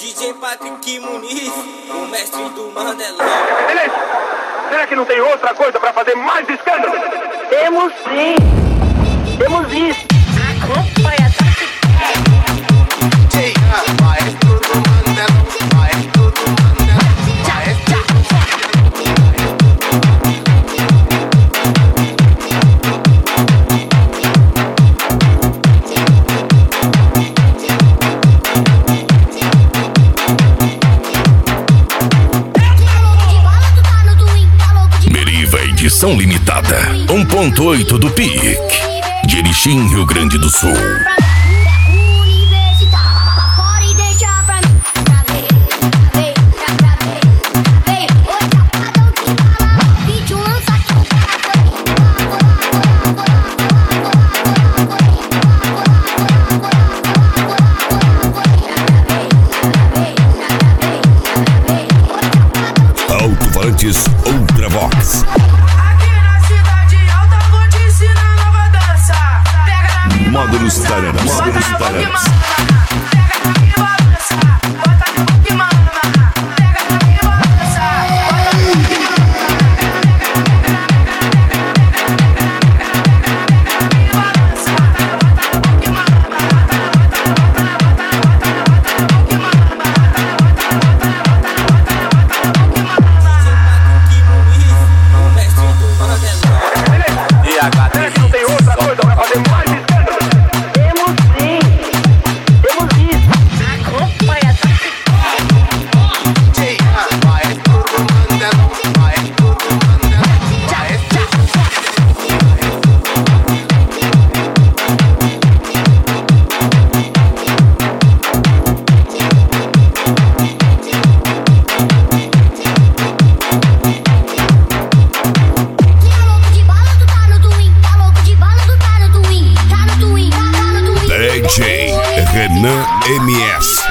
DJ Patrick Muniz, o mestre do Mandelão. Excelência, será que não tem outra coisa pra fazer mais escândalo? Temos sim, temos isso. Acompanha, Maestro do Mandelão, maestro do Mandelão, maestro. Meriva edição limitada 1.8 do PIC de Erechim, Rio Grande do Sul. Alto-falantes Ultravox. Aqui na cidade alta vou te ensinar nova dança. Pega na Módulos Taranas. Módulos Taranas. pega na minha balança. Bota no boca e mama. Pega na minha balança. Bota no boca e Será que não tem outra coisa pra fazer mais escândalo? temos sim, temos isso. Acompanha, Maestro do Mandelão, maestro do Mandelão, maestro. DJ Renan MS.